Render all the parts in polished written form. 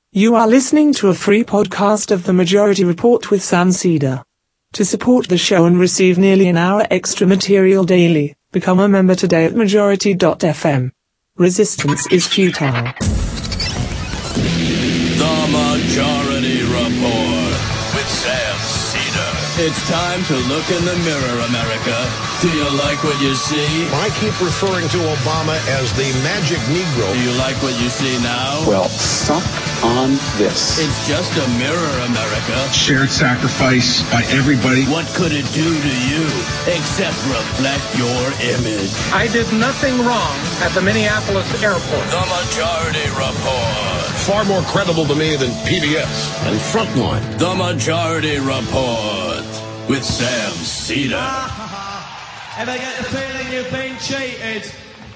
You are listening to a free podcast of The Majority Report with Sam Cedar. To support the show and receive nearly an hour extra material daily, become a member today at majority.fm. Resistance is futile. The Majority Report with Sam Cedar. It's time to look in the mirror, America. Do you like what you see? I keep referring to Obama as the magic Negro. Do you like what you see now? Well, suck on this. It's just a mirror, America. Shared sacrifice by everybody. What could it do to you except reflect your image? I did nothing wrong at the Minneapolis airport. The Majority Report. Far more credible to me than PBS and Frontline. The Majority Report with Sam Cedar. And I get the feeling you've been cheated.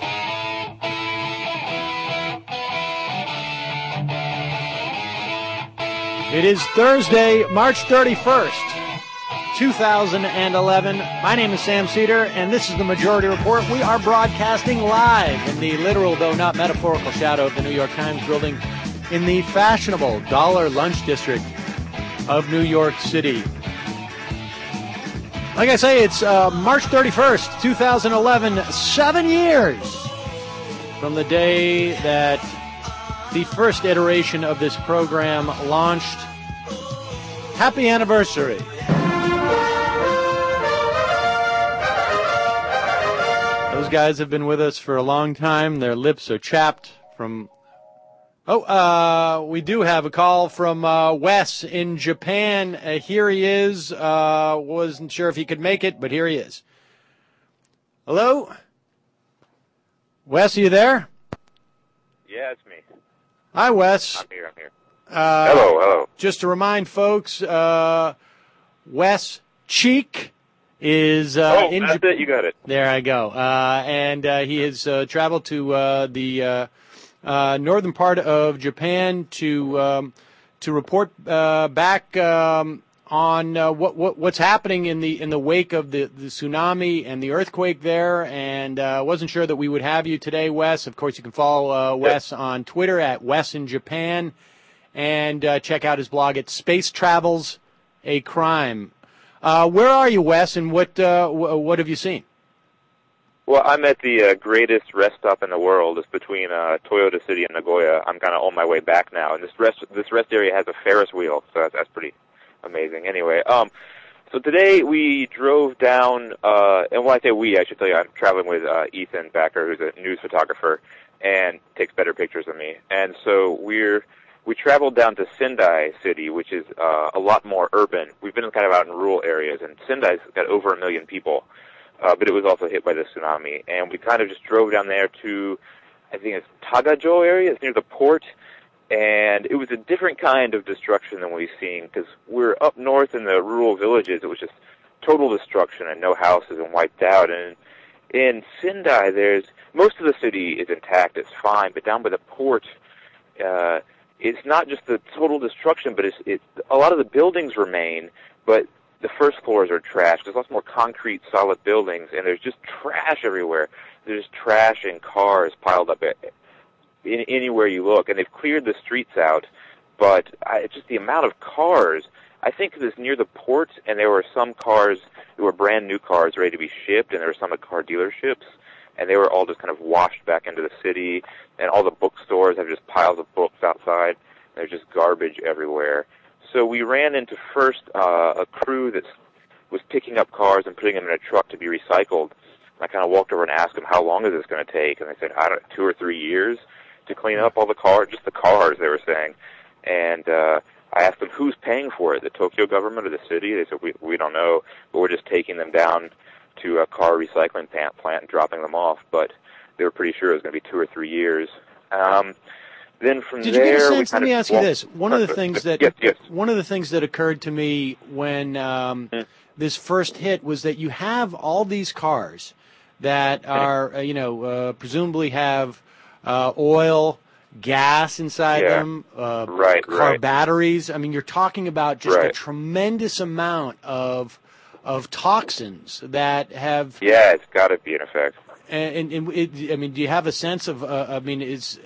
It is Thursday, March 31st, 2011. My name is Sam Cedar, and this is the Majority Report. We are broadcasting live in the literal, though not metaphorical, shadow of the New York Times building in the fashionable Dollar Lunch District of New York City. Like I say, it's March 31st, 2011, 7 years from the day that the first iteration of this program launched. Happy anniversary. Those guys have been with us for a long time. Their lips are chapped from... we do have a call from Wes in Japan. Here he is. Wasn't sure if he could make it, but here he is. Hello? Wes, are you there? Yeah, it's me. Hi, Wes. I'm here. Hello. Just to remind folks, Wes Cheek is in that's it. You got it. There I go. And he has traveled to the northern part of Japan to report back on what's happening in the wake of the tsunami and the earthquake there, and wasn't sure that we would have you today, Wes. Of course, you can follow Wes on Twitter at Wes in Japan, and check out his blog at Space Travels, a Crime. Where are you, Wes, and what have you seen? Well, I'm at the greatest rest stop in the world. It's between Toyota City and Nagoya. I'm kind of on my way back now, and this rest area has a Ferris wheel, so that's pretty amazing. Anyway, so today we drove down, and when I say we, I should tell you I'm traveling with Ethan Backer, who's a news photographer and takes better pictures than me. And so we traveled down to Sendai City, which is a lot more urban. We've been kind of out in rural areas, and Sendai's got over 1 million people. But it was also hit by the tsunami. And we kind of just drove down there to, I think it's Tagajo area. It's near the port. And it was a different kind of destruction than we've seen, because we're up north in the rural villages. It was just total destruction and no houses and wiped out. And in Sendai, most of the city is intact. It's fine. But down by the port, it's not just the total destruction, but it's a lot of the buildings remain, but the first floors are trash. There's lots more concrete, solid buildings, and there's just trash everywhere. There's trash and cars piled up anywhere you look, and they've cleared the streets out, but just the amount of cars. I think it was near the port, and there were some cars that were brand new cars ready to be shipped, and there were some at car dealerships, and they were all just kind of washed back into the city, and all the bookstores have just piles of books outside, and there's just garbage everywhere. So we ran into first a crew that was picking up cars and putting them in a truck to be recycled. I kind of walked over and asked them, how long is this going to take? And they said, 2 or 3 years to clean up all the cars, just the cars, they were saying. And I asked them, who's paying for it, the Tokyo government or the city? They said, we don't know, but we're just taking them down to a car recycling plant and dropping them off. But they were pretty sure it was going to be 2 or 3 years. Then from Did there, you get a sense? Let me ask you this. One of the things that occurred to me when this first hit was that you have all these cars that are, presumably have oil, gas inside them, car batteries. I mean, you're talking about just a tremendous amount of toxins that have... Yeah, it's got to be in effect. I mean, do you have a sense of? I mean,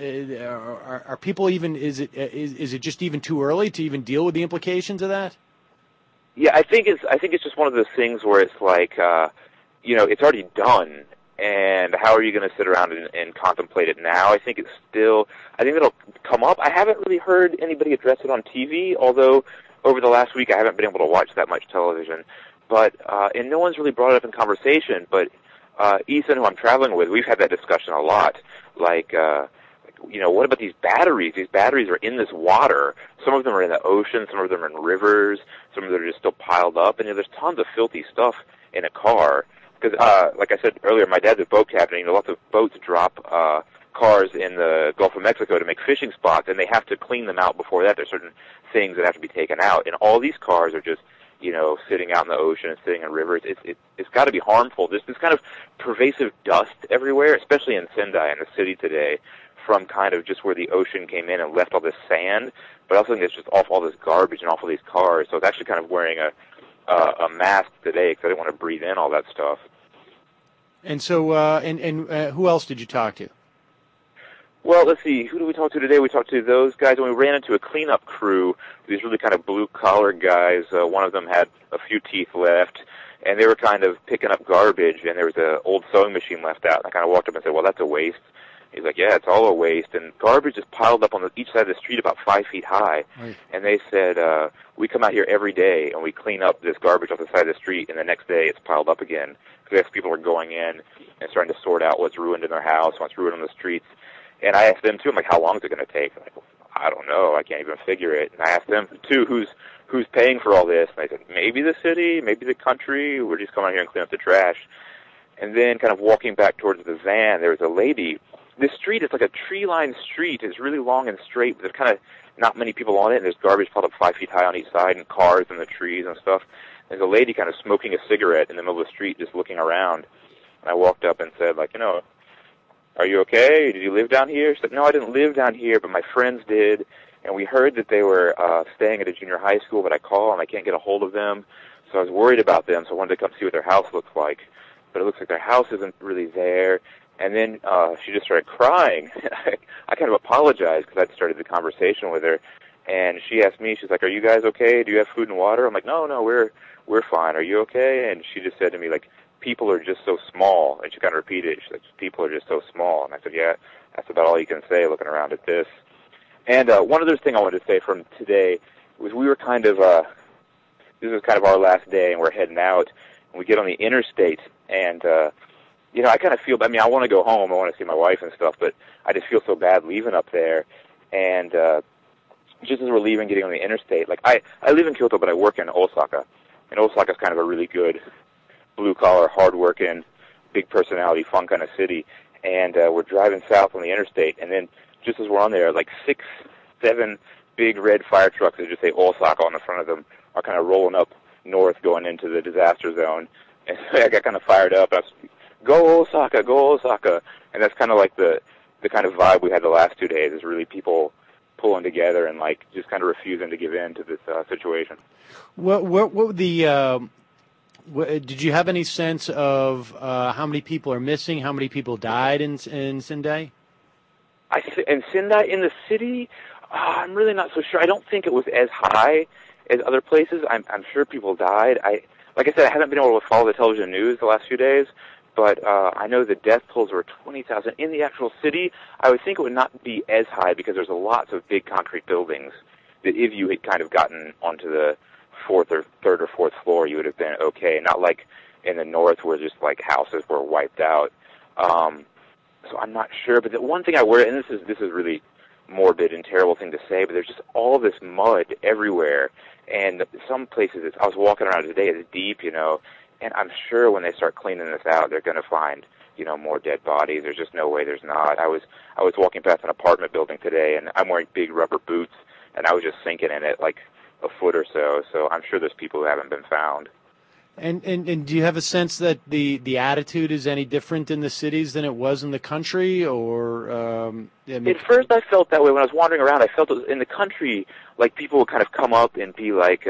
are people even? Is it just even too early to even deal with the implications of that? Yeah, I think it's just one of those things where it's like, it's already done, and how are you going to sit around and contemplate it now? I think it'll come up. I haven't really heard anybody address it on TV, although over the last week I haven't been able to watch that much television. But and no one's really brought it up in conversation. But Ethan, who I'm traveling with, we've had that discussion a lot. Like, what about these batteries? These batteries are in this water. Some of them are in the ocean. Some of them are in rivers. Some of them are just still piled up. And there's tons of filthy stuff in a car. Because, like I said earlier, my dad's a boat captain. Lots of boats drop cars in the Gulf of Mexico to make fishing spots, and they have to clean them out before that. There's certain things that have to be taken out. And all these cars are just, sitting out in the ocean and sitting in rivers. It's got to be harmful. There's this kind of pervasive dust everywhere, especially in Sendai, in the city today, from kind of just where the ocean came in and left all this sand, but I also think it's just off all this garbage and off all these cars. So I was actually kind of wearing a mask today because I didn't want to breathe in all that stuff. And so, who else did you talk to? Well, let's see. Who did we talk to today? We talked to those guys, and we ran into a cleanup crew. These really kind of blue-collar guys. One of them had a few teeth left, and they were kind of picking up garbage, and there was an old sewing machine left out. And I kind of walked up and said, well, that's a waste. He's like, yeah, it's all a waste. And garbage is piled up on each side of the street about 5 feet high. Right. And they said, we come out here every day, and we clean up this garbage off the side of the street, and the next day it's piled up again. Because people are going in and starting to sort out what's ruined in their house, what's ruined on the streets. And I asked them, too, I'm like, how long is it going to take? I'm like, I don't know. I can't even figure it. And I asked them, too, who's paying for all this? And they said, maybe the city, maybe the country. We're just coming out here and clean up the trash. And then kind of walking back towards the van, there was a lady. This street is like a tree-lined street. It's really long and straight, but there's kind of not many people on it, and there's garbage piled up 5 feet high on each side and cars and the trees and stuff. There's a lady kind of smoking a cigarette in the middle of the street just looking around. And I walked up and said, like, are you okay? Did you live down here? She said, no, I didn't live down here, but my friends did. And we heard that they were staying at a junior high school, but I call and I can't get a hold of them. So I was worried about them, so I wanted to come see what their house looks like. But it looks like their house isn't really there. And then she just started crying. I kind of apologized because I'd started the conversation with her. And she asked me, she's like, are you guys okay? Do you have food and water? I'm like, no, we're fine. Are you okay? And she just said to me, like, people are just so small. And she kind of repeated it. She's like, people are just so small. And I said, yeah, that's about all you can say looking around at this. And one other thing I wanted to say from today was we were kind of, this was kind of our last day, and we're heading out. And we get on the interstate, and, I kind of feel, I want to go home. I want to see my wife and stuff, but I just feel so bad leaving up there. And just as we're leaving, getting on the interstate, like, I live in Kyoto, but I work in Osaka. And Osaka's kind of a really good blue-collar, hard-working, big personality, fun kind of city. And we're driving south on the interstate, and then just as we're on there, like 6, 7 big red fire trucks that just say Osaka on the front of them are kind of rolling up north going into the disaster zone. And so I got kind of fired up. I was, go Osaka, go Osaka. And that's kind of like the kind of vibe we had the last 2 days, is really people pulling together and like just kind of refusing to give in to this situation. What the did you have any sense of how many people are missing? How many people died in Sendai? In Sendai, in the city, I'm really not so sure. I don't think it was as high as other places. I'm sure people died. Like I said, I haven't been able to follow the television news the last few days, but I know the death tolls were 20,000. In the actual city, I would think it would not be as high because there's lots of big concrete buildings that if you had kind of gotten onto the third or fourth floor, you would have been okay. Not like in the north where just like houses were wiped out. So I'm not sure. But the one thing I worry, and this is really morbid and terrible thing to say, but there's just all this mud everywhere. And some places, I was walking around today, it's deep, and I'm sure when they start cleaning this out, they're going to find, more dead bodies. There's just no way there's not. I was walking past an apartment building today, and I'm wearing big rubber boots, and I was just sinking in it like a foot or so. So I'm sure there's people who haven't been found. And do you have a sense that the attitude is any different in the cities than it was in the country, or? At first, I felt that way when I was wandering around. I felt it was in the country, like people would kind of come up and be like,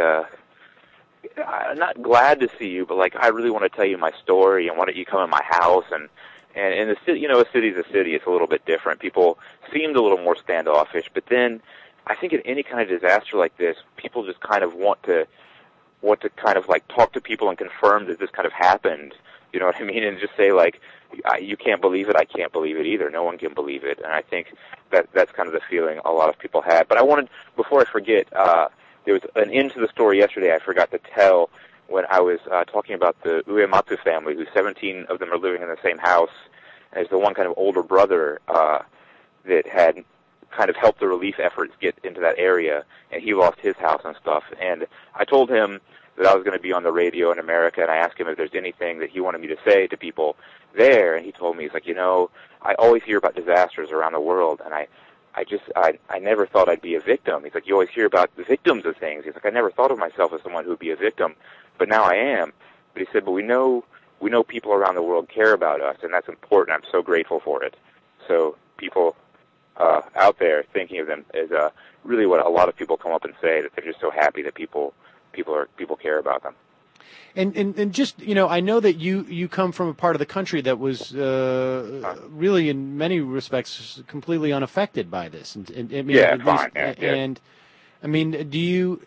"I'm not glad to see you, but like I really want to tell you my story, and why don't you come in my house?" And And in the city, a city's a city. It's a little bit different. People seemed a little more standoffish, but then I think in any kind of disaster like this, people just kind of want to kind of like talk to people and confirm that this kind of happened. You know what I mean? And just say like, you can't believe it. I can't believe it either. No one can believe it. And I think that's kind of the feeling a lot of people had. But I wanted, before I forget, there was an end to the story yesterday I forgot to tell when I was talking about the Uematsu family, who 17 of them are living in the same house. And there's the one kind of older brother that had kind of helped the relief efforts get into that area, and he lost his house and stuff. And I told him that I was going to be on the radio in America, and I asked him if there's anything that he wanted me to say to people there, and he told me, he's like, I always hear about disasters around the world, and I never thought I'd be a victim. He's like, you always hear about the victims of things. He's like, I never thought of myself as someone who would be a victim, but now I am. But he said, but we know people around the world care about us, and that's important. I'm so grateful for it. So people out there thinking of them is really what a lot of people come up and say, that they're just so happy that people care about them. And just, I know that you come from a part of the country that was really, in many respects, completely unaffected by this. Fine. And I mean, do you?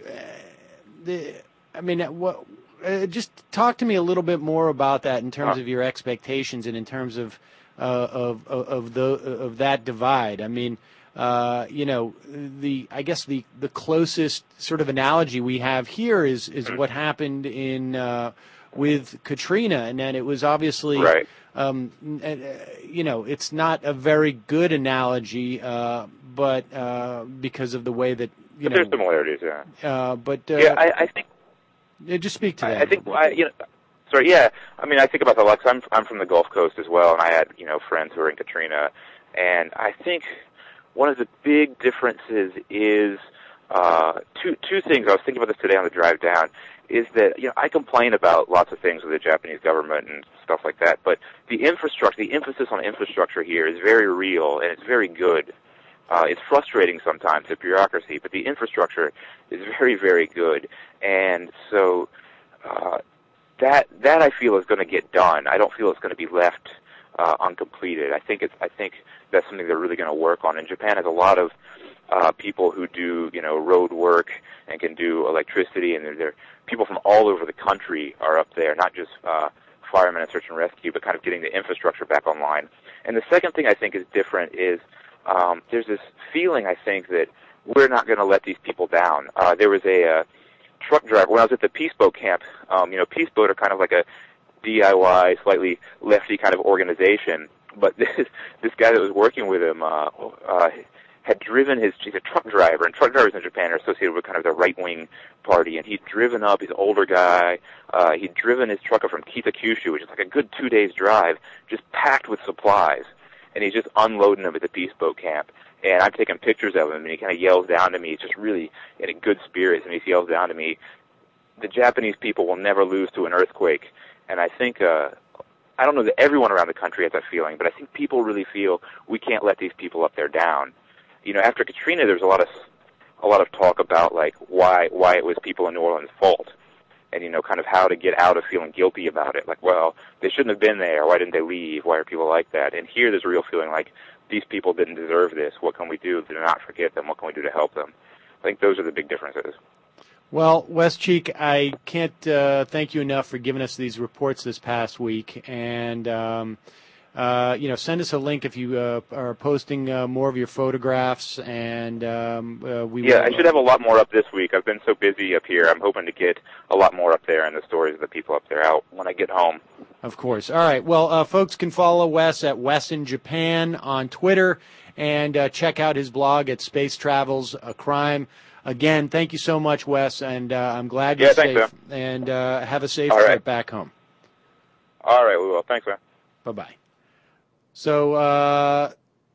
What? Just talk to me a little bit more about that in terms of your expectations and in terms of that divide. I mean, I guess the closest sort of analogy we have here is what happened in with Katrina, and then it was obviously right. It's not a very good analogy, but because of the way that there's similarities, yeah. I think. Just speak to that. I think sorry, yeah. I mean, I think about that a lot. 'Cause I'm from the Gulf Coast as well, and I had friends who were in Katrina, and I think one of the big differences is two things. I was thinking about this today on the drive down. Is that I complain about lots of things with the Japanese government and stuff like that, but the emphasis on infrastructure here is very real and it's very good. It's frustrating sometimes, the bureaucracy, but the infrastructure is very, very good. And so that I feel is going to get done. I don't feel it's going to be left uncompleted. I think that's something they're really going to work on. And Japan has a lot of people who do road work and can do electricity, and they're people from all over the country are up there, not just firemen and search and rescue, but kind of getting the infrastructure back online. And the second thing I think is different is there's this feeling, I think, that we're not going to let these people down. There was a truck driver, when I was at the Peace Boat camp, Peace Boat are kind of like a DIY, slightly lefty kind of organization, but this guy that was working with him had driven he's a truck driver, and truck drivers in Japan are associated with kind of the right-wing party, and he'd driven up, he's an older guy, he'd driven his truck up from Kitakyushu, which is like a good 2 days drive, just packed with supplies, and he's just unloading them at the Peace Boat camp. And I'm taking pictures of him, and he kind of yells down to me. He's just really in a good spirits, and he yells down to me, the Japanese people will never lose to an earthquake. And I think, I don't know that everyone around the country has that feeling, but I think people really feel we can't let these people up there down. After Katrina, there's a lot of talk about like why it was people in New Orleans' fault, and kind of how to get out of feeling guilty about it. Like, well, they shouldn't have been there. Why didn't they leave? Why are people like that? And here, there's a real feeling like these people didn't deserve this. What can we do to not forget them? What can we do to help them? I think those are the big differences. Well, Wes Cheek, I can't thank you enough for giving us these reports this past week. And, send us a link if you are posting more of your photographs. And I should have a lot more up this week. I've been so busy up here. I'm hoping to get a lot more up there and the stories of the people up there out when I get home. Of course. All right. Well, folks can follow Wes at Wes in Japan on Twitter and check out his blog at Space Travels, a Crime. Again, thank you so much, Wes, and I'm glad you're safe. Thanks, and have a safe trip back home. All right, we will. Thanks, man. Bye-bye. So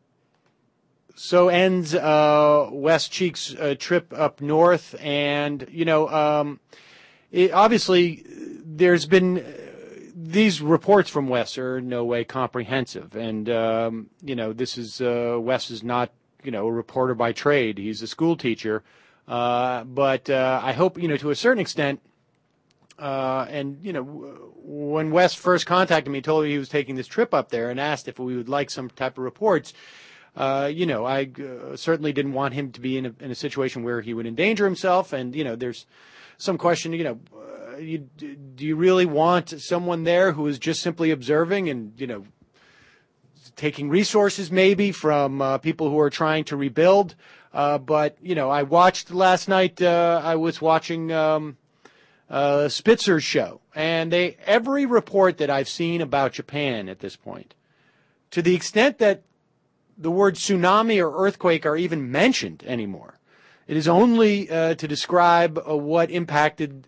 ends Wes Cheek's trip up north, and obviously there's been these reports from Wes are in no way comprehensive, and this is Wes is not a reporter by trade. He's a school teacher, but I hope to a certain extent And, when Wes first contacted me, told me he was taking this trip up there and asked if we would like some type of reports, I certainly didn't want him to be in a situation where he would endanger himself. And, there's some question, do you really want someone there who is just simply observing and, taking resources maybe from people who are trying to rebuild? But, I watched last night, I was watching Spitzer's show, and every report that I've seen about Japan at this point, to the extent that the word tsunami or earthquake are even mentioned anymore, it is only to describe what impacted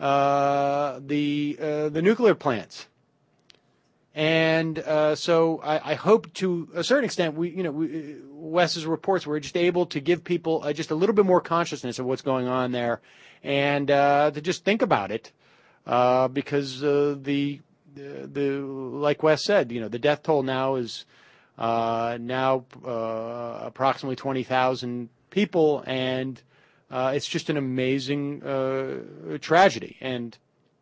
the nuclear plants. And so I hope to a certain extent, Wes's reports were just able to give people just a little bit more consciousness of what's going on there, and to just think about it, because like Wes said, the death toll now is now approximately 20,000 people, and it's just an amazing tragedy. And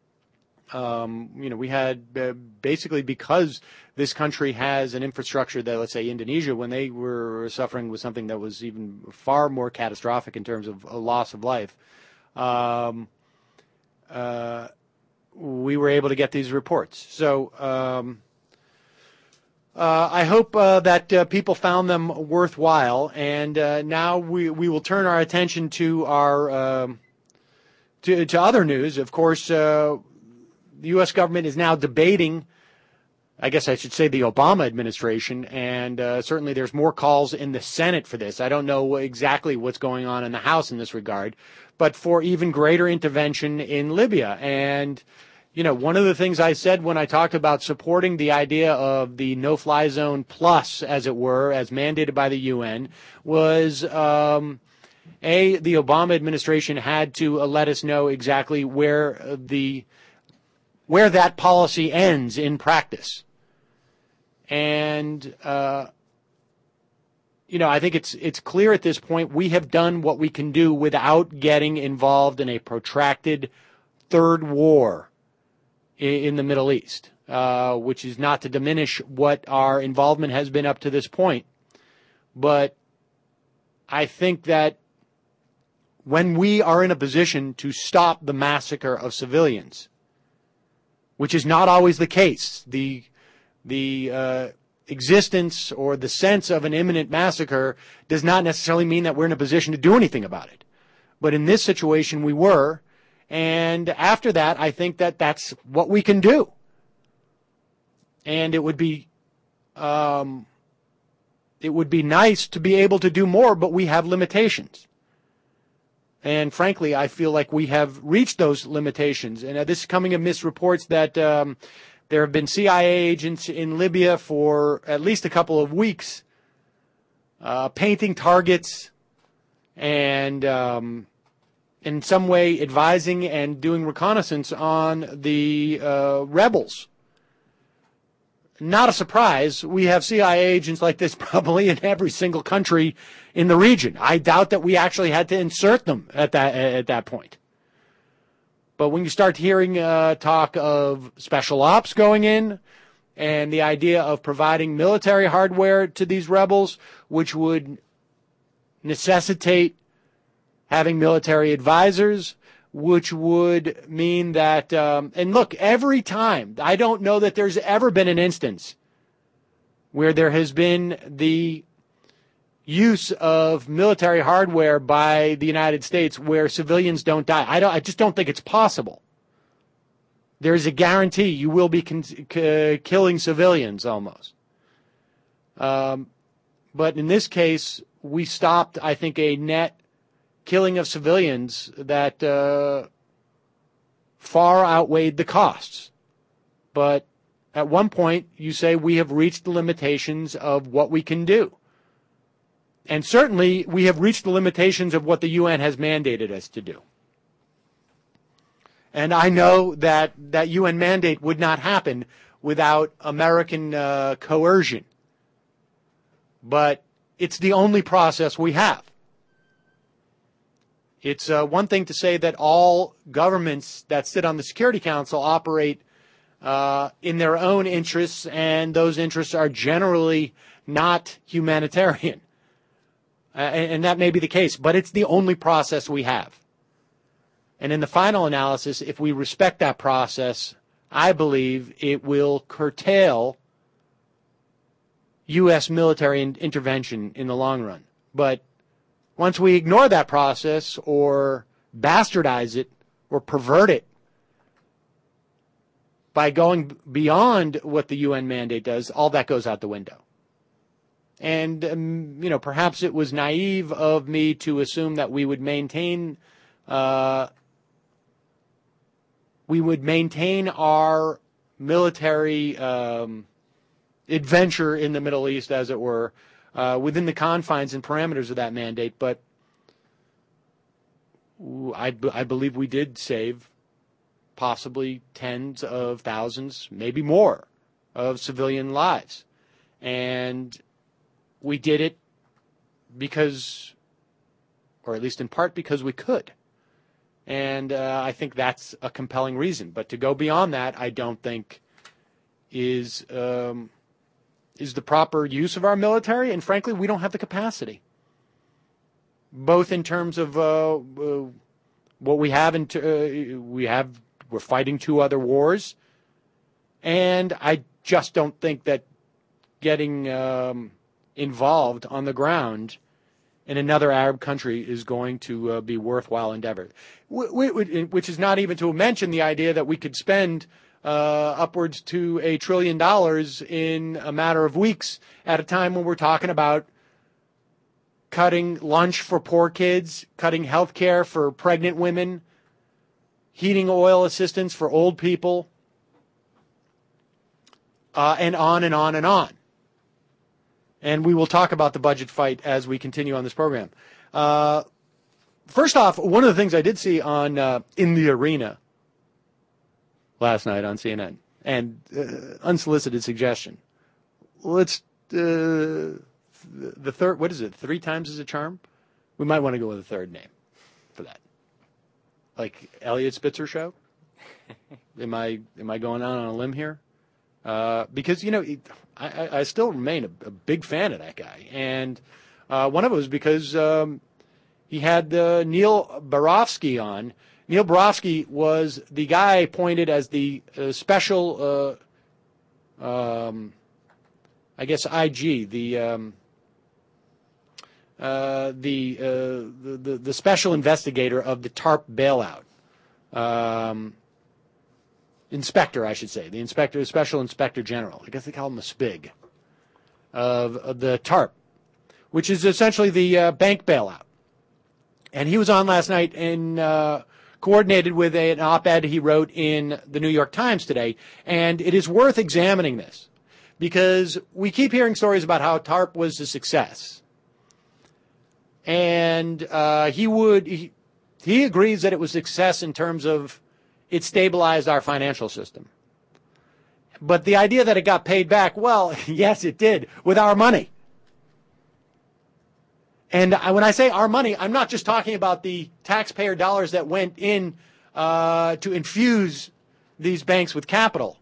we had basically, because this country has an infrastructure that, let's say, Indonesia, when they were suffering with something that was even far more catastrophic in terms of a loss of life, we were able to get these reports. So I hope that people found them worthwhile, and now we will turn our attention to our to other news. Of course, the U.S. government is now debating, I guess I should say the Obama administration, and certainly there's more calls in the Senate for this. I don't know exactly what's going on in the House in this regard, but for even greater intervention in Libya. And, one of the things I said when I talked about supporting the idea of the no-fly zone plus, as it were, as mandated by the UN, was, the Obama administration had to let us know exactly where that policy ends in practice. And, I think it's clear at this point we have done what we can do without getting involved in a protracted third war in the Middle East, which is not to diminish what our involvement has been up to this point. But I think that when we are in a position to stop the massacre of civilians, which is not always the case, the existence or the sense of an imminent massacre does not necessarily mean that we're in a position to do anything about it. But in this situation, we were. And after that, I think that that's what we can do. And it would be nice to be able to do more, but we have limitations. And frankly, I feel like we have reached those limitations. And this is coming amidst reports that there have been CIA agents in Libya for at least a couple of weeks painting targets and in some way advising and doing reconnaissance on the rebels. Not a surprise. We have CIA agents like this probably in every single country in the region. I doubt that we actually had to insert them at that point. But when you start hearing talk of special ops going in and the idea of providing military hardware to these rebels, which would necessitate having military advisors, which would mean that, and look, every time, I don't know that there's ever been an instance where there has been the use of military hardware by the United States where civilians don't die. I just don't think it's possible. There's a guarantee you will be killing civilians almost. But in this case, we stopped, I think, a net killing of civilians that far outweighed the costs. But at one point, you say we have reached the limitations of what we can do. And certainly, we have reached the limitations of what the UN has mandated us to do. And I know that that UN mandate would not happen without American coercion. But it's the only process we have. It's one thing to say that all governments that sit on the Security Council operate in their own interests, and those interests are generally not humanitarian. And that may be the case, but it's the only process we have. And in the final analysis, if we respect that process, I believe it will curtail U.S. military intervention in the long run. But once we ignore that process or bastardize it or pervert it by going beyond what the UN mandate does, all that goes out the window. And, perhaps it was naive of me to assume that we would maintain our military adventure in the Middle East, as it were, within the confines and parameters of that mandate. But I believe we did save possibly tens of thousands, maybe more, of civilian lives. And we did it because, or at least in part because we could. And I think that's a compelling reason. But to go beyond that, I don't think is the proper use of our military. And frankly, we don't have the capacity, both in terms of what we have. We're fighting 2 other wars, and I just don't think that getting involved on the ground in another Arab country is going to be worthwhile endeavor, which is not even to mention the idea that we could spend upwards to $1 trillion in a matter of weeks at a time when we're talking about cutting lunch for poor kids, cutting health care for pregnant women, heating oil assistance for old people, and on and on and on. And we will talk about the budget fight as we continue on this program. First off, one of the things I did see on In the Arena last night on CNN, and unsolicited suggestion. Let's the third. What is it? 3 times is a charm. We might want to go with a third name for that, like Elliot Spitzer Show. Am I going out on a limb here? Because I still remain a big fan of that guy, and one of it was because he had Neil Barofsky on. Neil Barofsky was the guy appointed as the special, I guess, IG, the special investigator of the TARP bailout. Inspector, I should say, the special inspector general. I guess they call him a SPIG of the TARP, which is essentially the bank bailout. And he was on last night and coordinated with an op-ed he wrote in the New York Times today. And it is worth examining this because we keep hearing stories about how TARP was a success. And he agrees that it was a success in terms of it stabilized our financial system. But the idea that it got paid back, well, yes, it did, with our money. And when I say our money, I'm not just talking about the taxpayer dollars that went in to infuse these banks with capital.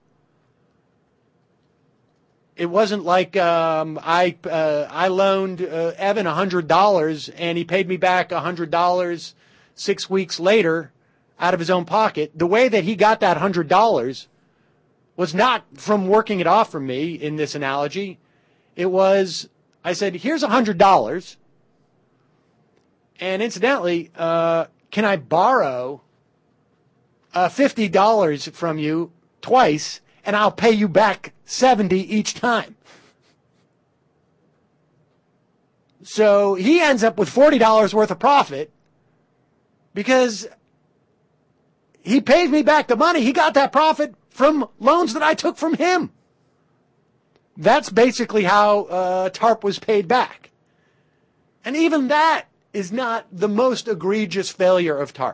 It wasn't like I loaned Evan $100 and he paid me back $100 6 weeks later out of his own pocket. The way that he got that $100 was not from working it off from me in this analogy. It was, I said, here's $100. And incidentally, can I borrow $50 from you twice, and I'll pay you back $70 each time? So he ends up with $40 worth of profit because he paid me back the money. He got that profit from loans that I took from him. That's basically how TARP was paid back. And even that is not the most egregious failure of TARP.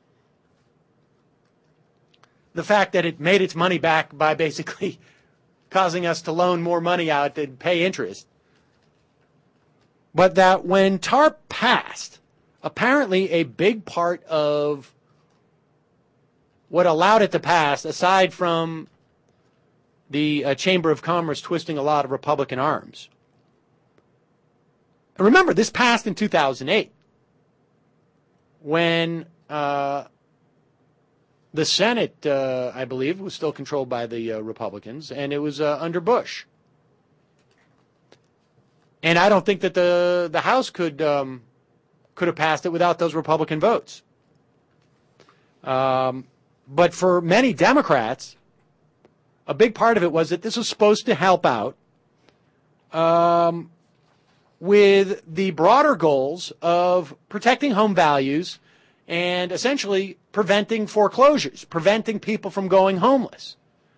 The fact that it made its money back by basically causing us to loan more money out and pay interest. But that when TARP passed, apparently a big part of what allowed it to pass, aside from the Chamber of Commerce twisting a lot of Republican arms. And remember, this passed in 2008 when the Senate, I believe, was still controlled by the Republicans, and it was under Bush. And I don't think that the House could have passed it without those Republican votes. But for many Democrats, a big part of it was that this was supposed to help out with the broader goals of protecting home values and essentially preventing foreclosures, preventing people from going homeless.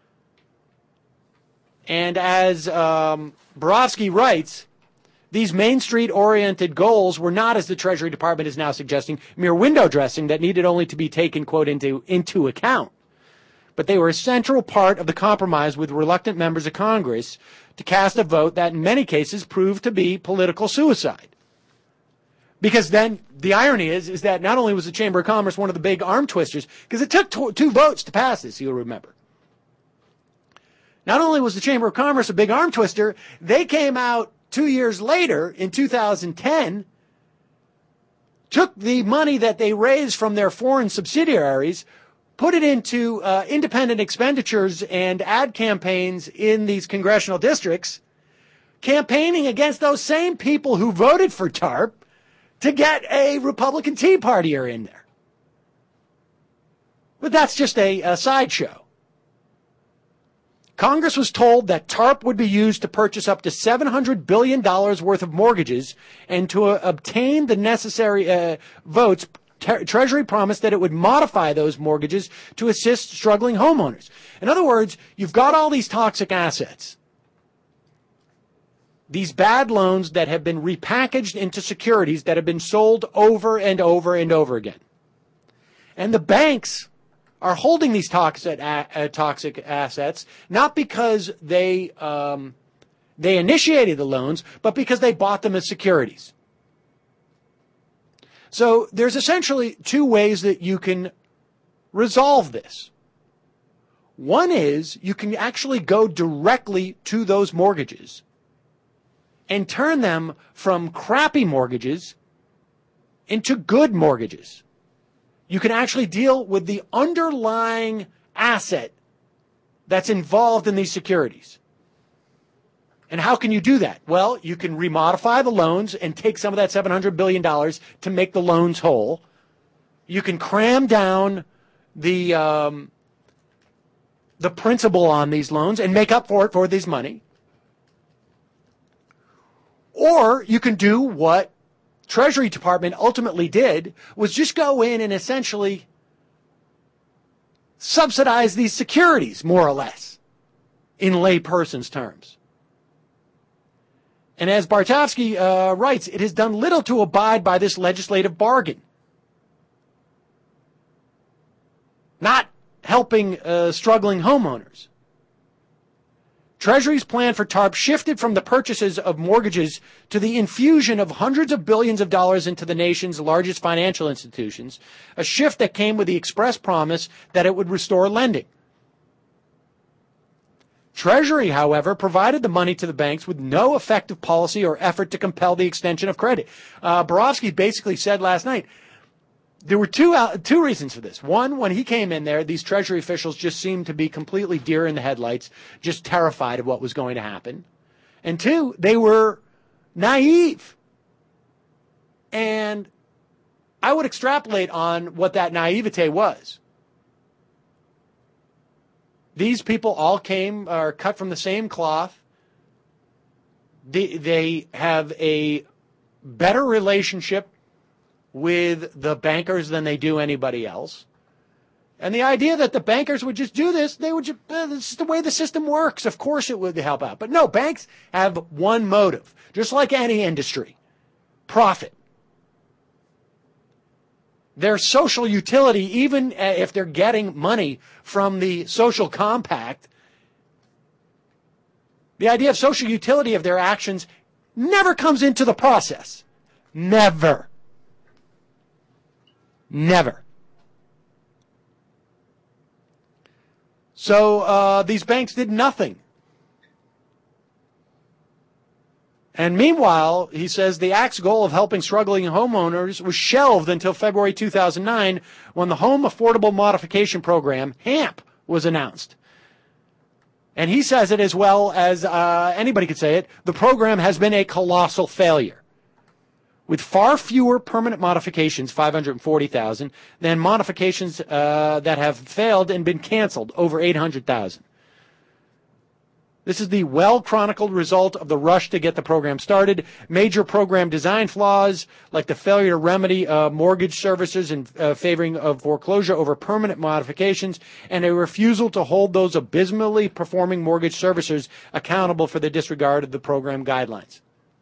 And as Borofsky writes, these Main Street-oriented goals were not, as the Treasury Department is now suggesting, mere window dressing that needed only to be taken, quote, into account. But they were a central part of the compromise with reluctant members of Congress to cast a vote that in many cases proved to be political suicide. Because then the irony is that not only was the Chamber of Commerce one of the big arm twisters, because it took two votes to pass this, you'll remember. Not only was the Chamber of Commerce a big arm twister, they came out 2 years later, in 2010, took the money that they raised from their foreign subsidiaries, put it into independent expenditures and ad campaigns in these congressional districts, campaigning against those same people who voted for TARP to get a Republican Tea Partier in there. But that's just a sideshow. Congress was told that TARP would be used to purchase up to $700 billion worth of mortgages, and to obtain the necessary votes, Treasury promised that it would modify those mortgages to assist struggling homeowners. In other words, you've got all these toxic assets, these bad loans that have been repackaged into securities that have been sold over and over and over again. And the banks are holding these toxic assets, not because they initiated the loans, but because they bought them as securities. So there's essentially two ways that you can resolve this. One is you can actually go directly to those mortgages and turn them from crappy mortgages into good mortgages. You can actually deal with the underlying asset that's involved in these securities. And how can you do that? Well, you can remodify the loans and take some of that $700 billion to make the loans whole. You can cram down the principal on these loans and make up for it for this money. Or you can do what Treasury Department ultimately did, was just go in and essentially subsidize these securities, more or less, in layperson's terms. And as Bartofsky writes, it has done little to abide by this legislative bargain, not helping struggling homeowners. Treasury's plan for TARP shifted from the purchases of mortgages to the infusion of hundreds of billions of dollars into the nation's largest financial institutions, a shift that came with the express promise that it would restore lending. Treasury, however, provided the money to the banks with no effective policy or effort to compel the extension of credit. Borofsky basically said last night, there were two reasons for this. One, when he came in there, these Treasury officials just seemed to be completely deer in the headlights, just terrified of what was going to happen. And two, they were naive. And I would extrapolate on what that naivete was. These people all are cut from the same cloth. They have a better relationship with the bankers than they do anybody else. And the idea that the bankers would just do this, they would just, this is the way the system works. Of course it would help out. But no, banks have one motive, just like any industry: profit. Their social utility, even if they're getting money from the social compact, the idea of social utility of their actions never comes into the process. Never. Never. So these banks did nothing. And meanwhile, he says the Act's goal of helping struggling homeowners was shelved until February 2009 when the Home Affordable Modification Program, HAMP, was announced. And he says it as well as anybody could say it, the program has been a colossal failure, with far fewer permanent modifications, 540,000, than modifications that have failed and been canceled, over 800,000. This is the well-chronicled result of the rush to get the program started. Major program design flaws, like the failure to remedy mortgage servicers in favoring of foreclosure over permanent modifications, and a refusal to hold those abysmally performing mortgage servicers accountable for the disregard of the program guidelines.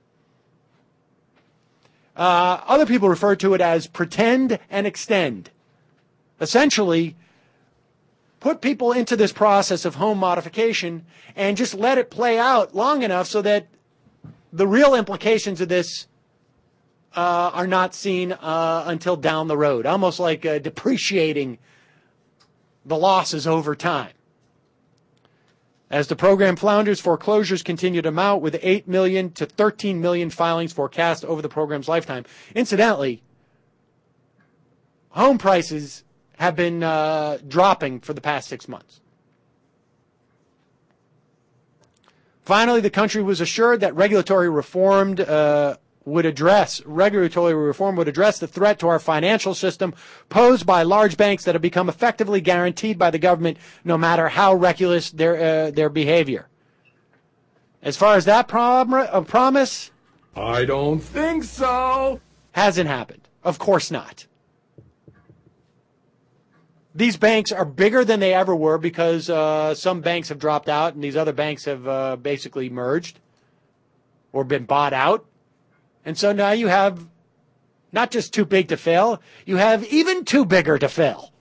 Other people refer to it as pretend and extend. Essentially, put people into this process of home modification and just let it play out long enough so that the real implications of this are not seen until down the road, almost like depreciating the losses over time. As the program flounders, foreclosures continue to mount, with 8 million to 13 million filings forecast over the program's lifetime. Incidentally, home prices have been dropping for the past 6 months. Finally, the country was assured that regulatory reform would address the threat to our financial system posed by large banks that have become effectively guaranteed by the government, no matter how reckless their behavior. As far as that promise, I don't think so. Hasn't happened. Of course not. These banks are bigger than they ever were because some banks have dropped out and these other banks have basically merged or been bought out. And so now you have not just too big to fail, you have even too bigger to fail.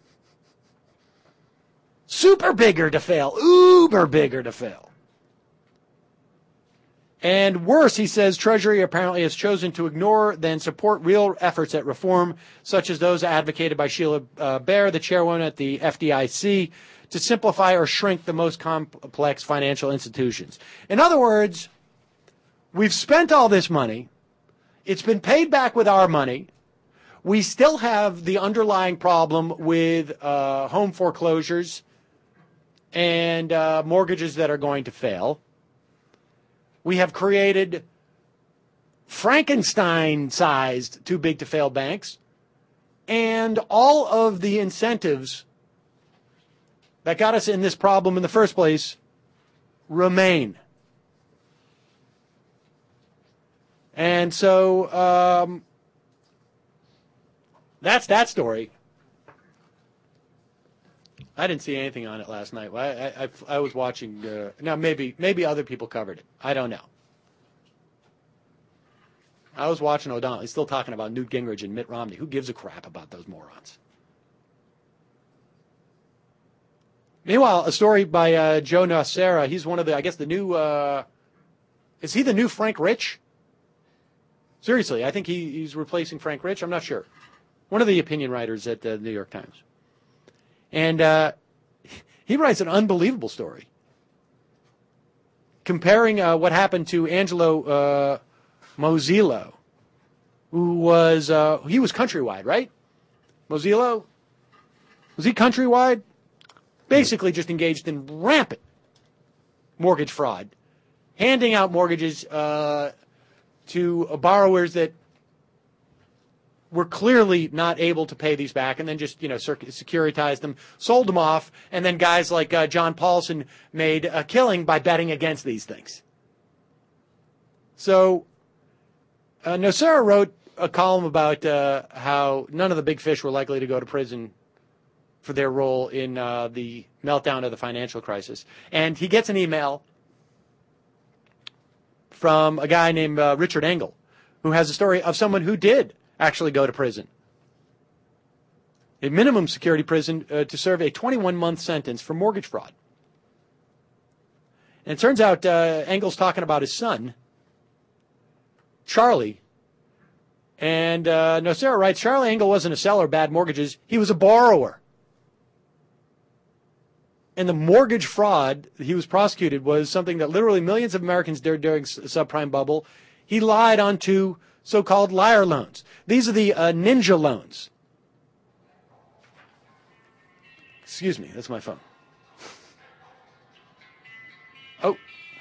Super bigger to fail, uber bigger to fail. And worse, he says, Treasury apparently has chosen to ignore than support real efforts at reform, such as those advocated by Sheila Bair, the chairwoman at the FDIC, to simplify or shrink the most complex financial institutions. In other words, we've spent all this money. It's been paid back with our money. We still have the underlying problem with home foreclosures and mortgages that are going to fail. We have created Frankenstein-sized too-big-to-fail banks, and all of the incentives that got us in this problem in the first place remain. And so that's that story. I didn't see anything on it last night. I was watching. Now, maybe other people covered it. I don't know. I was watching O'Donnell. He's still talking about Newt Gingrich and Mitt Romney. Who gives a crap about those morons? Meanwhile, a story by Joe Nocera. He's one of the, I guess, the new, is he the new Frank Rich? Seriously, I think he's replacing Frank Rich. I'm not sure. One of the opinion writers at the New York Times. And he writes an unbelievable story comparing what happened to Angelo Mozilo, who was, he was Countrywide, right? Mozilo? Was he Countrywide? Basically just engaged in rampant mortgage fraud, handing out mortgages to borrowers that were clearly not able to pay these back, and then just, securitized them, sold them off, and then guys like John Paulson made a killing by betting against these things. So Nocera wrote a column about how none of the big fish were likely to go to prison for their role in the meltdown of the financial crisis. And he gets an email from a guy named Richard Engel, who has a story of someone who did actually go to prison, a minimum security prison, to serve a 21-month sentence for mortgage fraud. And it turns out Engel's talking about his son, Charlie, And Nocera writes, Charlie Engle wasn't a seller of bad mortgages. He was a borrower. And the mortgage fraud he was prosecuted was something that literally millions of Americans did during subprime bubble. He lied on two so-called liar loans. These are the ninja loans. Excuse me, that's my phone. Oh.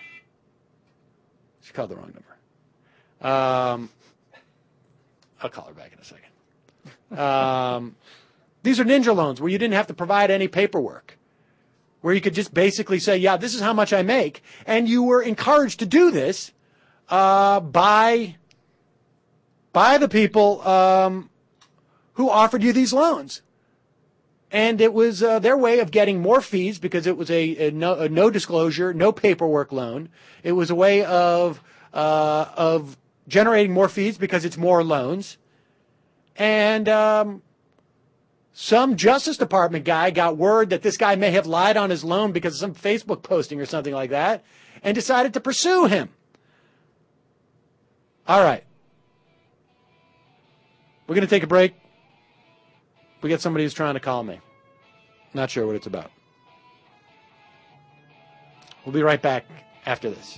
She called the wrong number. I'll call her back in a second. These are ninja loans where you didn't have to provide any paperwork, where you could just basically say, yeah, this is how much I make. And you were encouraged to do this by the people who offered you these loans. And it was their way of getting more fees because it was a no disclosure, no paperwork loan. It was a way of generating more fees because it's more loans. And some Justice Department guy got word that this guy may have lied on his loan because of some Facebook posting or something like that and decided to pursue him. All right. We're going to take a break. We got somebody who's trying to call me. Not sure what it's about. We'll be right back after this.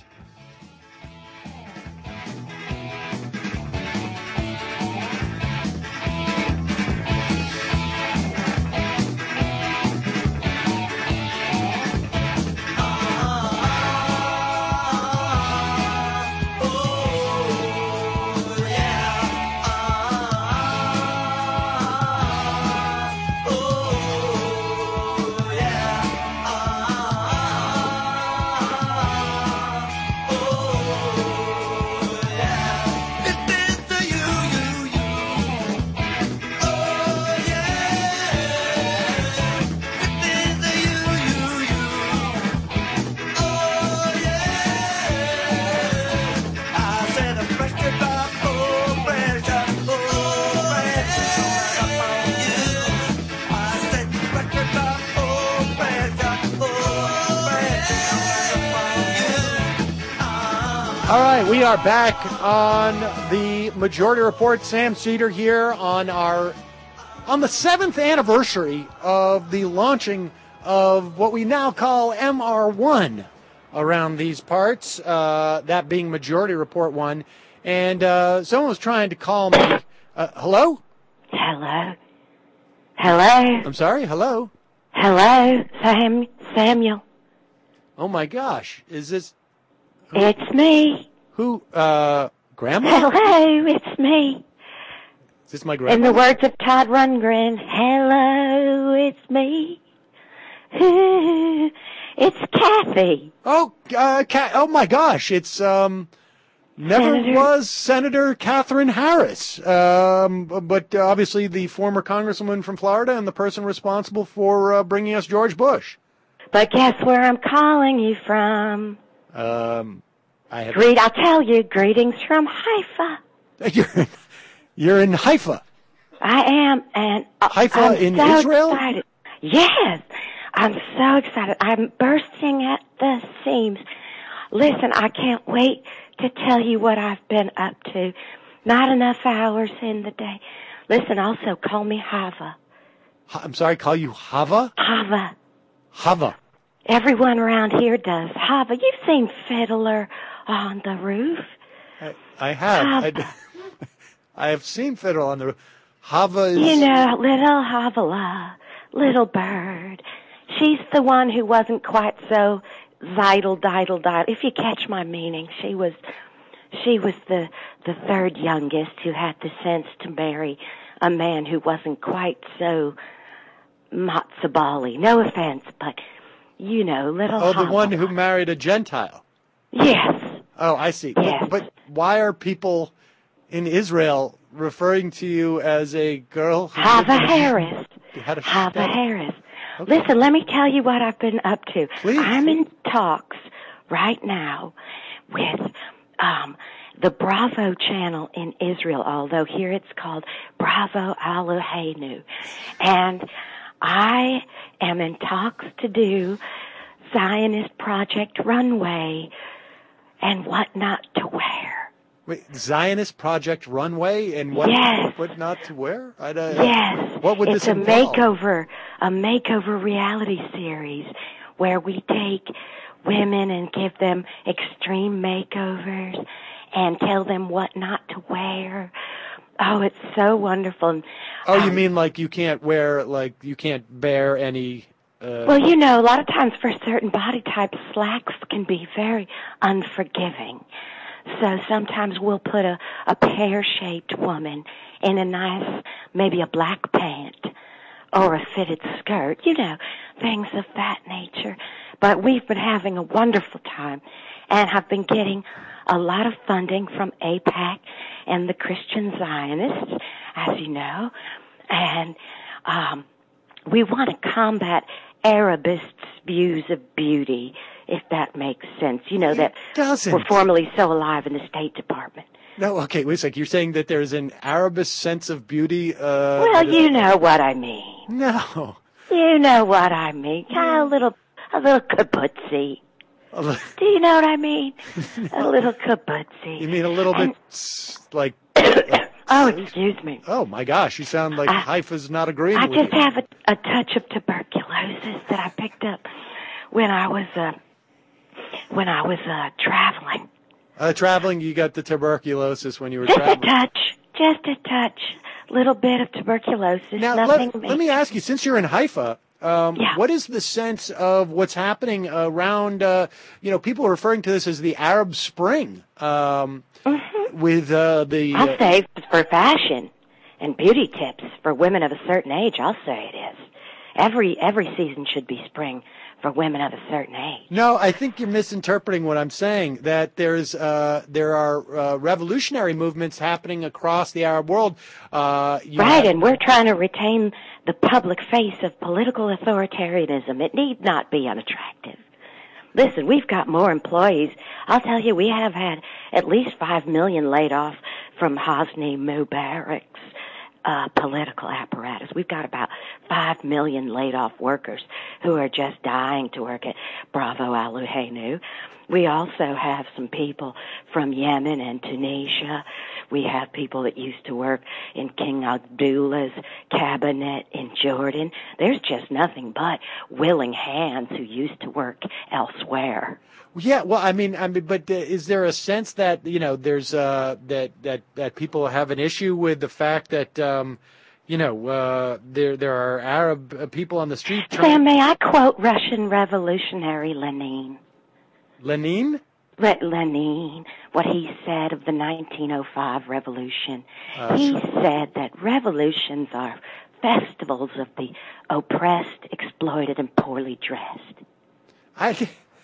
All right, we are back on the Majority Report. Sam Seder here on the 7th anniversary of the launching of what we now call MR1 around these parts, that being Majority Report 1. And someone was trying to call me. Hello? Hello? Hello? I'm sorry, hello? Hello, Samuel. Oh, my gosh. Is this... It's me. Who? Grandma? Hello, it's me. Is this my grandma? In the words of Todd Rundgren, hello, it's me. It's Kathy. Oh, oh my gosh. It's, was Senator Catherine Harris. But obviously the former congresswoman from Florida and the person responsible for bringing us George Bush. But guess where I'm calling you from? I'll tell you, greetings from Haifa. You're in Haifa. I am, and Haifa I'm in so Israel? Excited. Yes, I'm so excited. I'm bursting at the seams. Listen, I can't wait to tell you what I've been up to. Not enough hours in the day. Listen, also call me Hava. I'm sorry, call you Hava? Hava. Hava. Everyone around here does. Hava, you've seen Fiddler on the Roof. I have. I have seen Fiddler on the Roof. Hava is... You know, little Havala, little bird. She's the one who wasn't quite so diddle. If you catch my meaning, she was the third youngest who had the sense to marry a man who wasn't quite so matzo ball-y. No offense, but... You know, little Oh, Hava. the one who married a Gentile. Yes. Oh, I see. Yes. But why are people in Israel referring to you as a girl? Hava Harris. Hava Harris. Okay. Listen, let me tell you what I've been up to. Please. I'm in talks right now with the Bravo channel in Israel, although here it's called Bravo Eloheinu. And I am in talks to do Zionist Project Runway and what not to wear. Wait, Zionist Project Runway and what not to wear? Yes. What would it's this involve? a makeover reality series where we take women and give them extreme makeovers and tell them what not to wear. Oh, it's so wonderful. Oh, you mean like you can't bear any... Well, you know, a lot of times for certain body types, slacks can be very unforgiving. So sometimes we'll put a pear-shaped woman in a nice, maybe a black pant or a fitted skirt, you know, things of that nature. But we've been having a wonderful time and have been getting a lot of funding from AIPAC and the Christian Zionists, as you know. And we want to combat Arabists' views of beauty, if that makes sense. You know, that were formerly so alive in the State Department. No, okay, wait a sec. You're saying that there's an Arabist sense of beauty? Well, you know what I mean. No. You know what I mean. Kind of a little kabutsy. Do you know what I mean? A little kabutsy. You mean a little bit like... Oh, excuse me. Oh, my gosh. You sound like Haifa's not agreeing with you. I just have a touch of tuberculosis that I picked up when I was traveling. Traveling, you got the tuberculosis when you were traveling. Just a touch. Little bit of tuberculosis. Now, nothing let me ask you, since you're in Haifa, what is the sense of what's happening around, people are referring to this as the Arab Spring, with the... I'll say for fashion and beauty tips for women of a certain age, I'll say it is. Every season should be spring for women of a certain age. No, I think you're misinterpreting what I'm saying, that there are revolutionary movements happening across the Arab world. And we're trying to retain the public face of political authoritarianism. It need not be unattractive. Listen, we've got more employees. I'll tell you, we have had at least 5 million laid off from Hosni Mubarak's political apparatus. We've got about 5 million laid off workers who are just dying to work at Bravo Al Luhainu. We also have some people from Yemen and Tunisia. We have people that used to work in King Abdullah's cabinet in Jordan. There's just nothing but willing hands who used to work elsewhere. Yeah, well, I mean, but is there a sense that there's that people have an issue with the fact that there are Arab people on the street? Sam, may I quote Russian revolutionary Lenin? Lenin? Lenin, what he said of the 1905 revolution. He said that revolutions are festivals of the oppressed, exploited, and poorly dressed. I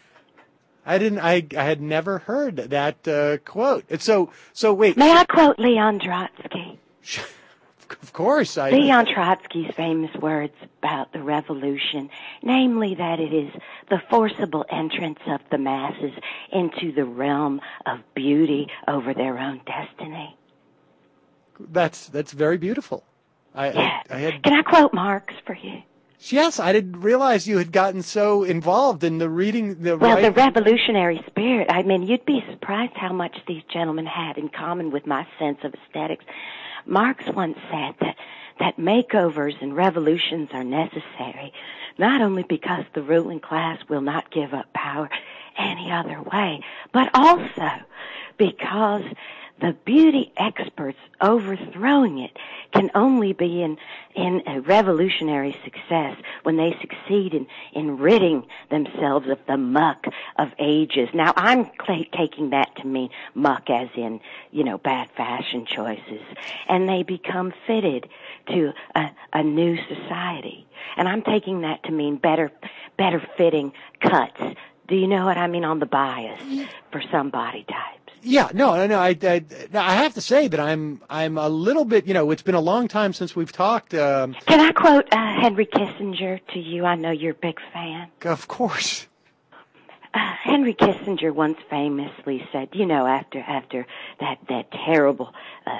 had never heard that quote. So wait. May I quote Leon Trotsky? Of course. Leon Trotsky's famous words about the revolution, namely that it is the forcible entrance of the masses into the realm of beauty over their own destiny. That's very beautiful. Can I quote Marx for you? Yes, I didn't realize you had gotten so involved in the reading. The revolutionary spirit. I mean, you'd be surprised how much these gentlemen had in common with my sense of aesthetics. Marx once said that makeovers and revolutions are necessary, not only because the ruling class will not give up power any other way, but also because the beauty experts overthrowing it can only be in a revolutionary success when they succeed in ridding themselves of the muck of ages. Now, I'm taking that to mean muck as in, bad fashion choices. And they become fitted to a new society. And I'm taking that to mean better fitting cuts. Do you know what I mean on the bias for some body types? Yeah, no. I have to say that I'm a little bit. It's been a long time since we've talked. Can I quote Henry Kissinger to you? I know you're a big fan. Of course. Henry Kissinger once famously said, after that terrible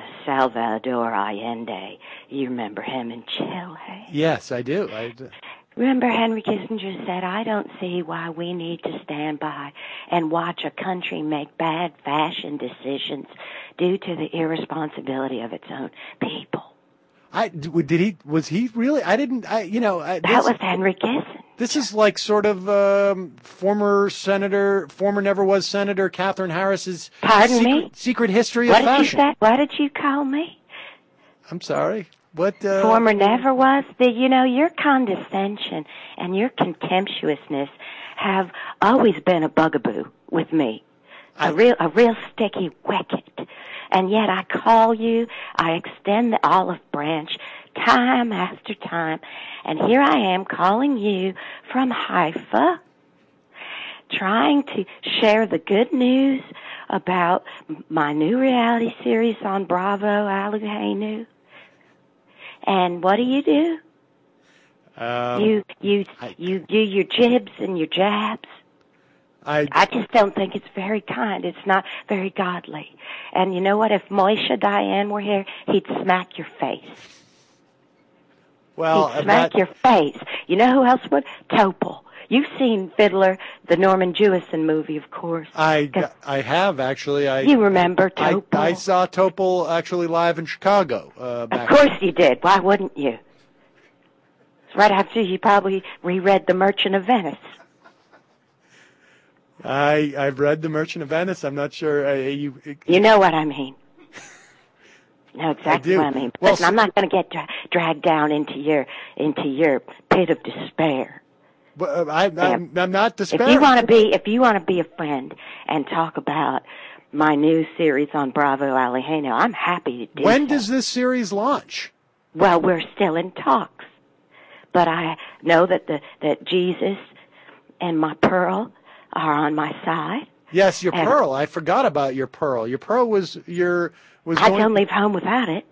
Salvador Allende, you remember him in Chile? Yes, I do. Remember, Henry Kissinger said, I don't see why we need to stand by and watch a country make bad fashion decisions due to the irresponsibility of its own people. Was he really? I didn't, that was Henry Kissinger. This is like sort of former never was Senator Katherine Harris's secret history of fashion. What did you say? What did you call me? I'm sorry. What? Former never was. Your condescension and your contemptuousness have always been a bugaboo with me. A real sticky wicket. And yet I call you, I extend the olive branch time after time, and here I am calling you from Haifa, trying to share the good news about my new reality series on Bravo, Aleinu. And what do? You do your jibs and your jabs. I just don't think it's very kind. It's not very godly. And you know what? If Moshe Dayan were here, he'd smack your face. Well, he'd smack your face. You know who else would? Topol. You've seen Fiddler, the Norman Jewison movie, of course. I have, actually. You remember Topol? I saw Topol actually live in Chicago. Of course you did. Why wouldn't you? It's right after you probably reread The Merchant of Venice. I've read The Merchant of Venice. I'm not sure. You know what I mean. You know exactly what I mean. Well, listen, I'm not going to get dragged down into your pit of despair. I'm not despairing. If you want to be a friend and talk about my new series on Bravo, Aleinu, I'm happy to do. When does this series launch? Well, we're still in talks, but I know that Jesus and my Pearl are on my side. Yes, your Pearl. I forgot about your Pearl. Your Pearl was I don't leave home without it.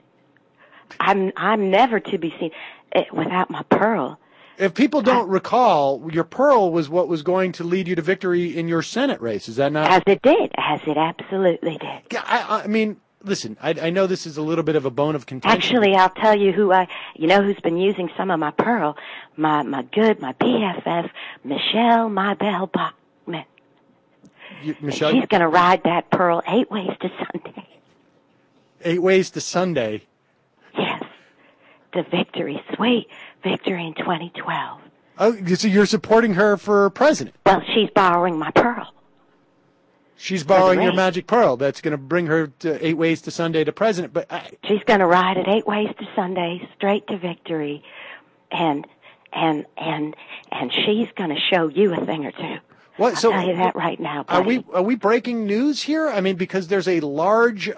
I'm never to be seen without my Pearl. If people don't recall, your Pearl was what was going to lead you to victory in your Senate race. Is that not? As it did. As it absolutely did. I mean, listen, I know this is a little bit of a bone of contention. Actually, I'll tell you who's been using some of my Pearl. My BFF, Michelle Mybelle Bachman. Michelle? She's going to ride that Pearl 8 ways to Sunday. 8 ways to Sunday? Yes. The victory, sweet victory in 2012. Oh, so you're supporting her for president? Well, she's borrowing my Pearl. She's borrowing your magic Pearl. That's going to bring her to 8 ways to Sunday to president. But she's going to ride it 8 ways to Sunday, straight to victory, and she's going to show you a thing or two. I'll tell you that right now, buddy. Are we breaking news here? I mean, because there's a large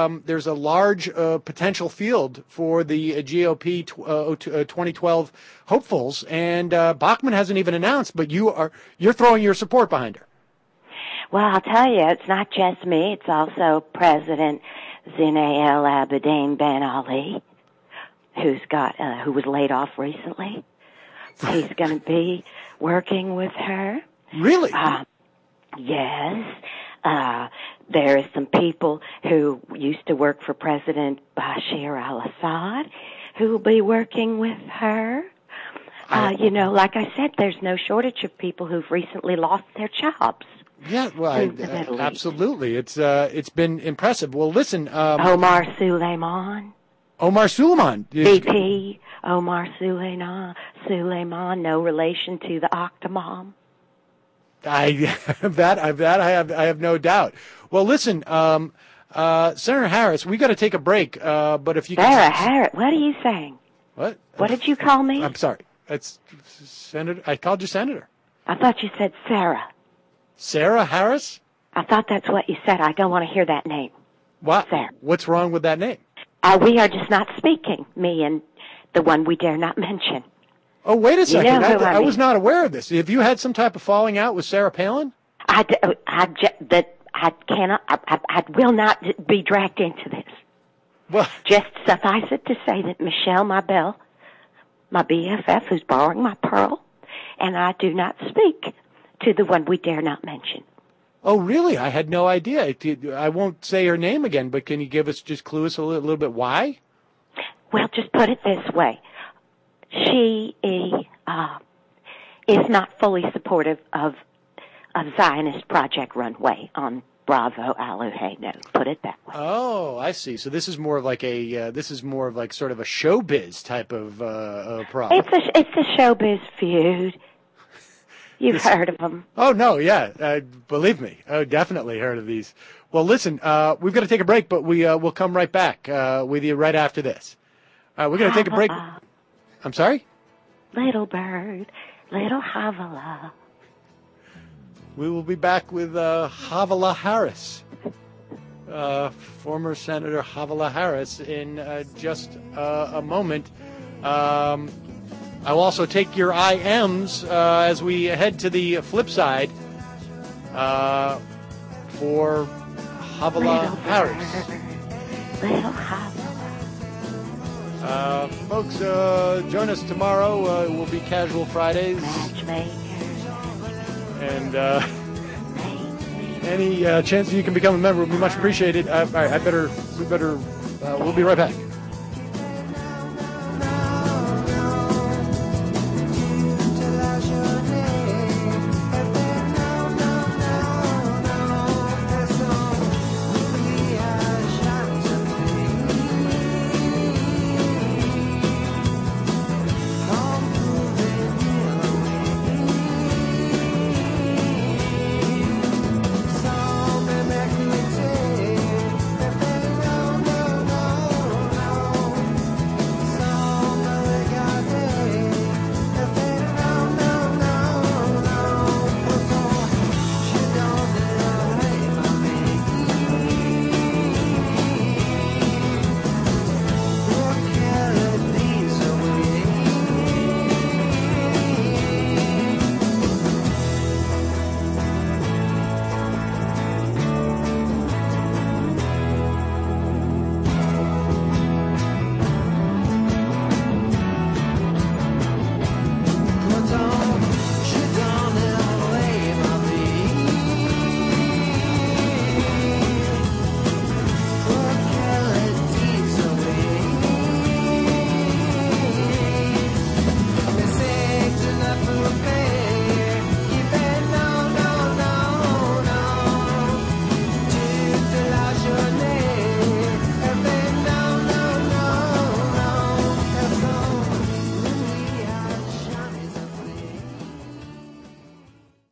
potential field for the GOP 2012 hopefuls, and Bachman hasn't even announced, but you're throwing your support behind her. Well, I'll tell you, it's not just me. It's also President Zine El Abidine Ben Ali, who was laid off recently. He's going to be working with her. Really? Yes. There are some people who used to work for President Bashar al-Assad who will be working with her. Like I said, there's no shortage of people who've recently lost their jobs. Yeah, well, absolutely. It's been impressive. Well, listen. Omar Suleiman. VP Omar Suleiman, no relation to the Octomom. I have no doubt. Well, listen, Senator Harris, we got to take a break. But if you Sarah Harris, what are you saying? What? What did you call me? I'm sorry. It's Senator. I called you Senator. I thought you said Sarah. Sarah Harris? I thought that's what you said. I don't want to hear that name. What? Sarah. What's wrong with that name? We are just not speaking. Me and the one we dare not mention. Oh, wait a second. You know I was not aware of this. Have you had some type of falling out with Sarah Palin? I will not be dragged into this. Well, just suffice it to say that Michelle Mybelle, my BFF, who's borrowing my Pearl, and I do not speak to the one we dare not mention. Oh, really? I had no idea. I won't say her name again, but can you clue us a little bit why? Well, just put it this way. She is not fully supportive of Zionist Project Runway on Bravo Aluhe. No, put it that way. Oh, I see. So this is more of like sort of a showbiz type of problem. It's a showbiz feud. You've heard of them. Oh, no, yeah. Believe me, I definitely heard of these. Well, listen, we've got to take a break, but we'll come right back with you right after this. We're going to take a break. I'm sorry? Little bird, little Havala. We will be back with Havala Harris, former Senator Havala Harris, in just a moment. I will also take your IMs as we head to the flip side for Havala Harris. Little Havala. Folks, join us tomorrow. It will be Casual Fridays. And any chance that you can become a member would be much appreciated. We'll be right back.